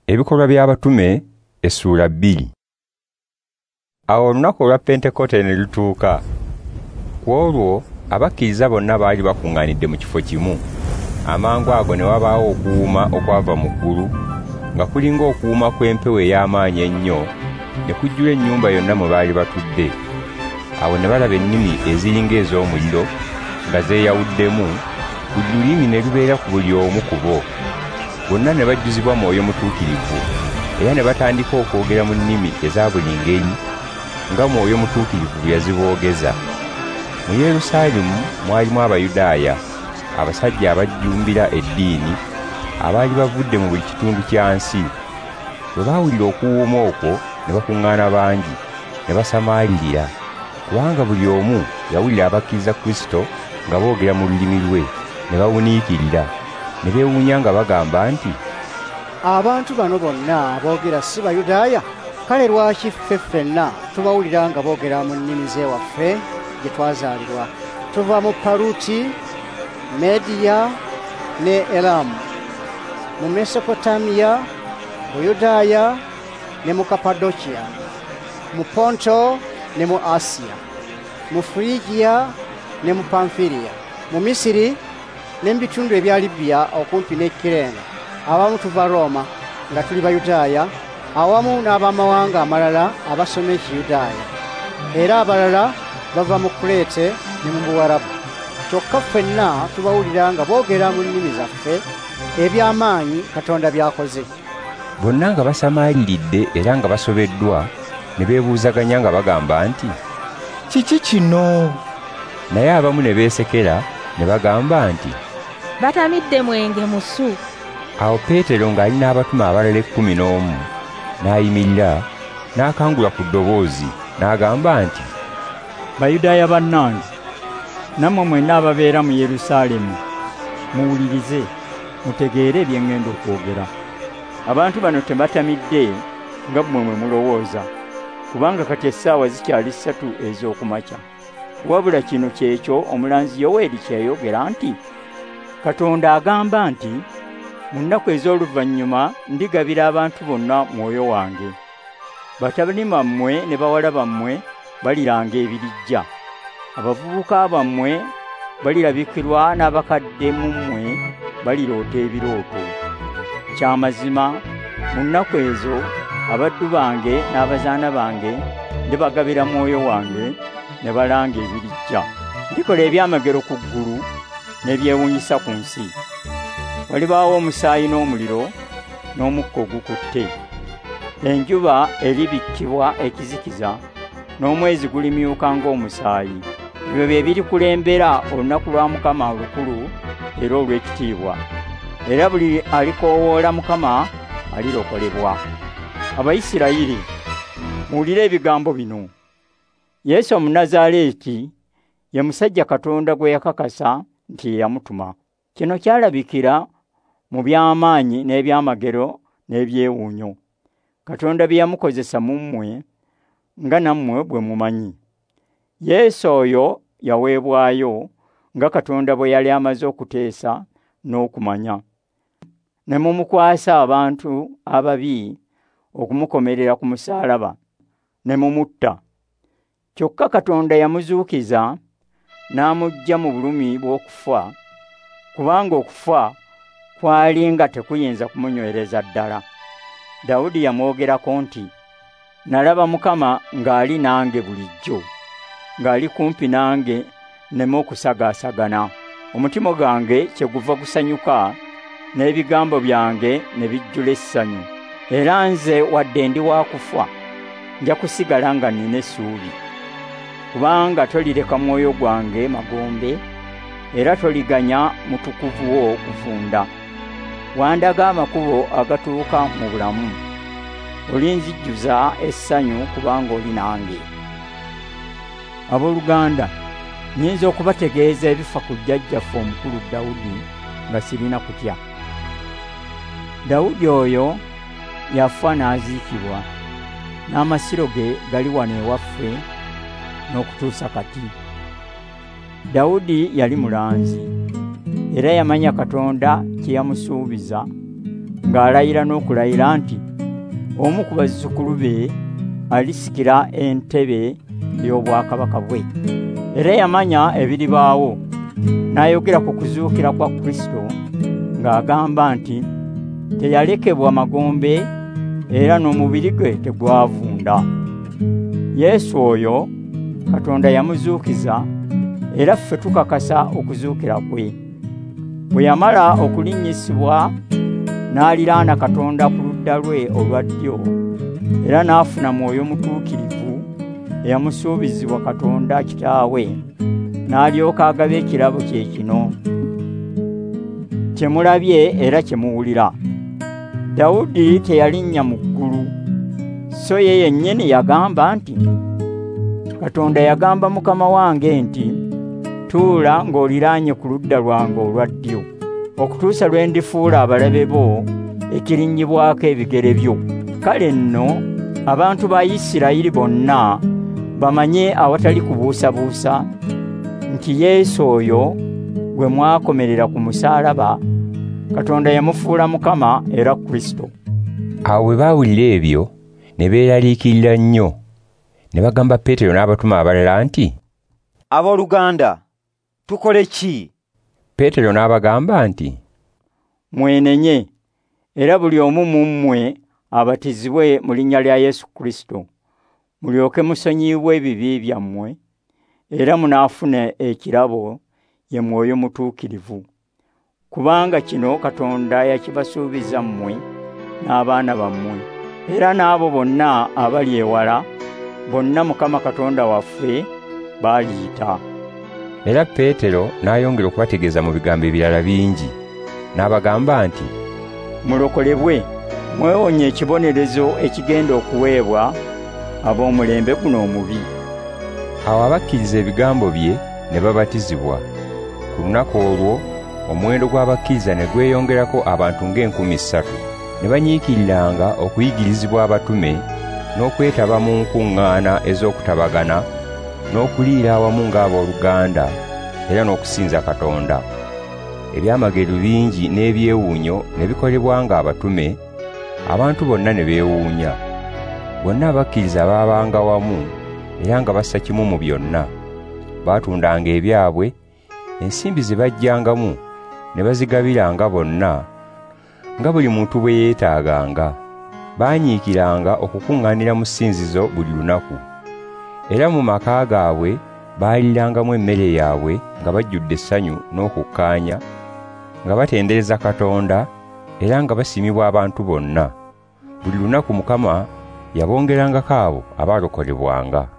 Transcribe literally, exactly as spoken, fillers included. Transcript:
Ebikolwa by'abatume essula bbiri. Awo olunaku olwa Pentekote ne lutuuka. Ku olwo abakkiriza bonna baali bakuŋŋaanidde mu kifo kimu. Amangu ago ne wabaawo okuwuuma okwava mu ggulu nga kulinga okuwuuma kw'empewo ey'amaanyi ennyo ne kujjula ennyumba yonna mwe baali batudde. Awo ne balaba ennimi eziringa ez'omuliro nga zeeyawuddemu, ku lulimi ne lubeera ku buli omu ku bo. Bonna ne bajjuzibwa Mwoyo Mutuukirivu, era ne batandika okwogera mu nnimi eza buli ngeri nga Mwoyo Mutuukirivu bwe yaziboogeza. Mu Yerusaalemi mwalimu Abayudaaya, abasajja abajjumbira eddiini abaali bavudde mu buli kitundu kya nsi. Bwe baawulira okuwuuma okwo ne bakuŋŋaana bangi ne basamaalirira, kubanga buli omu yawulira abakkiriza Kristo nga boogera mu lulimi lwe, ne bawuniikirira, ne beewuunya nga bagamba nti, abantu bano bonna aboogera si Bayudaaya? Kale lwaki ffe ffenna tubawulira nga boogera mu nnimi z'ewaffe gye twazaalirwa? Tuva mu Paluti, Mediya ne Elamu, mu Mesopotamiya, Buyudaaya ne mu Kapadokiya, mu Ponto ne mu Asiya, mu Firigiya ne mu Pamfiliya, mu Misiri ne mu bitundu ebya Libiya okumpi ne Kirene. Abamu tuva Roma nga tuli Bayudaaya, awamu n'abamawanga amalala abasoma Ekiyudaaya, era abalala bava mu Kuleete ne mu Buwarabu. Kyokka ffenna tubawulira nga boogera mu nnimi zaffe eby'amaanyi Katonda by'akoze. Bonna nga basamaaliridde era nga basobeddwa, ne beebuuzaganya nga bagamba nti, kiki kino? Naye abamu ne beesekera ne bagamba nti, batamidde mwenge musu. Awo Peetero ng'ali n'abatume abalala ekkumi n'omu n'ayimirira n'akangula ku ddoboozi n'agamba nti, Bayudaaya bannange, nammwe mwenna ababeera mu Yerusaalemi, muwulirize mutegeere bye ŋŋenda okwogera. Abantu bano tebatamidde nga mmwe mwe mulowooza, kubanga kati essaawa zikyali ssatu ez'okumakya. Wabula kino kyekyo omulanzi Yoweeri kye yayogera nti, Katonda agamba nti, mu nnaku ez'oluvannyuma ndigabira abantu bonna Mwoyo wange. Batabani bammwe ne bawala bammwe baliranga ebirijja. Abavubuka bammwe balirabikirwa n'abakadde mu mmwe baliroota ebirooto. Kyamazima mu nnaku ezo abaddu bange n'abazaana bange ndibagabira Mwoyo wange ne balanga ebirijja. Ndikola ebyamagero ku ggulu n'ebyewuunyisa ku nsi. Walibaawo omusaayi n'omuliro n'omukka ogukutte. Enjuba eribikkibwa ekizikiza n'omwezi gulimyuka ng'omusaayi. Ebyo bye birikulembera olunaku lwa Mukama olukulu era olw'ekitiibwa. Era buli alikoowoola Mukama alirokolebwa. Abayisirayiri, muwulire ebigambo bino. Yesu Omunnazaaleeti ye musajja Katonda gwe yakakasa nti ye yamutuma. Kino kyalabikira mu by'amaanyi n'ebyamagero n'ebyewuunyo Katonda bye yamukozesa mu mmwe nga nammwe bwe mumanyi. Yesu oyo yaweebwayo nga Katonda bwe yali amaze okuteesa n'okumanya, ne mumukwasa abantu ababi okumukomerera ku musaalaba ne mumutta. Kyokka Katonda yamuzuukiza n'amuggya mu bulumi bw'okufa, kubanga okufa kwali nga tekuyinza kumunywereza ddala. Dawudi yamwogerako nti, nalaba Mukama ng'ali nange bulijjo, ng'ali kumpi nange nneme okusagaasagana. Omutima gwange kyeguva gusanyuka n'ebigambo byange ne bijjula essanyu. Era nze wadde ndi wa kufa, nja kusigala nga nnina essuubi. Kubanga tolireka mwoyo gwange magombe, era toliganya mutukuvu wo kufunda. Wandaga amakubo agatuuka mu bulamu. Olinzijjuza essanyu kubanga oli nange. Abooluganda, nnyinza okubategeeza ebifa ku jjajjaffe omukulu Dawudi nga sirina kutya. Dawudi oyo yafa n'aziikibwa, n'amasiro ge gali wano ewaffe n'okutuusa kati. Dawudi yali mulanzi, era yamanya Katonda kye yamusuubiza, ng'alayira n'okulayira nti omu ku bazzukulu be alisikira entebe y'obwakabaka bwe. Era yamanya ebiribaawo, n'ayogera ku kuzuukira kwa Kristo ng'agamba nti teyalekebwa magombe era n'omubiri gwe tegwavunda. Yesu oyo Katonda yamuzuukiza, era ffe tukakasa okuzuukira kwe. Bwe yamala okulinnyisibwa n'aliraana Katonda ku ludda lwe olwa ddyo, era n'afuna Mwoyo Mutuukirivu eyamusuubizibwa Katonda Kitaawe, n'alyoka agaba ekirabo kye kino kye mulabye era kye muwulira. Dawudi teyalinnya mu ggulu, so ye yennyini yagamba nti, Katonda yagamba Mukama wange nti, tuula ng'oliraanye ku ludda lwange olwa ddyo, okutuusa lwe ndifuula abalabe bo ekirinnyibwako ebigere byo. Kale nno abantu ba Isirayiri bonna bamanye awatali kubuusabuusa nti Yesu oyo gwe mwakomerera ku musaalaba, Katonda yamufuula Mukama era Kristo. Awo bwe baawulira ebyo ne beeraliikirira nnyo, ne bagamba Peetero n'abatume abalala nti, abooluganda, tukole ki? Peetero n'abagamba nti, mwenenye, era buli omu mu mmwe abatizibwe mu linnya lya Yesu Kristo, mulyoke musonyiibwe ebibi byammwe, era munaafuna ekirabo ye Mwoyo Mutuukirivu. Kubanga kino Katonda yakibasuubiza mmwe n'abaana bammwe, era n'abo bonna abali ewala, bonna Mukama Katonda waffe baaliyita. Era Peetero n'ayongera okubategeeza mu bigambo ebirala bingi, n'abagamba nti, mulokolebwe, mwewonye ekibonerezo ekigenda okuweebwa ab'omulembe guno omubi. Awo abakkiriza ebigambo bye ne babatizibwa. Ku lunaku olwo omuwendo gw'abakkiriza ne gweyongerako abantu ng'enkumi ssatu. Ne banyiikiriranga okuyigirizibwa abatume n'okwetaba mu nkuŋŋaana ez'okutabagana n'okuliira awamu ng'abooluganda era n'okusinza Katonda. Ebyamagero bingi n'ebyewuunyo ne bikolebwanga abatume, abantu bonna ne beewuunya. Bonna abakkiriza baabanga wamu era nga bassa kimu mu byonna. Baatundanga ebyabwe, ensimbi ze bajjangamu ne bazigabiranga bonna nga buli muntu bwe yeetaaganga. Baanyiikiranga okukuŋŋaanira mu ssinzizo buli lunaku, era mu maka gaabwe baalirangamu emmere yaabwe nga bajjudde essanyu n'okukkaanya, nga batendereza Katonda era nga basiimibwa abantu bonna. Buli lunaku Mukama yabongerangako abo abaalokolebwanga.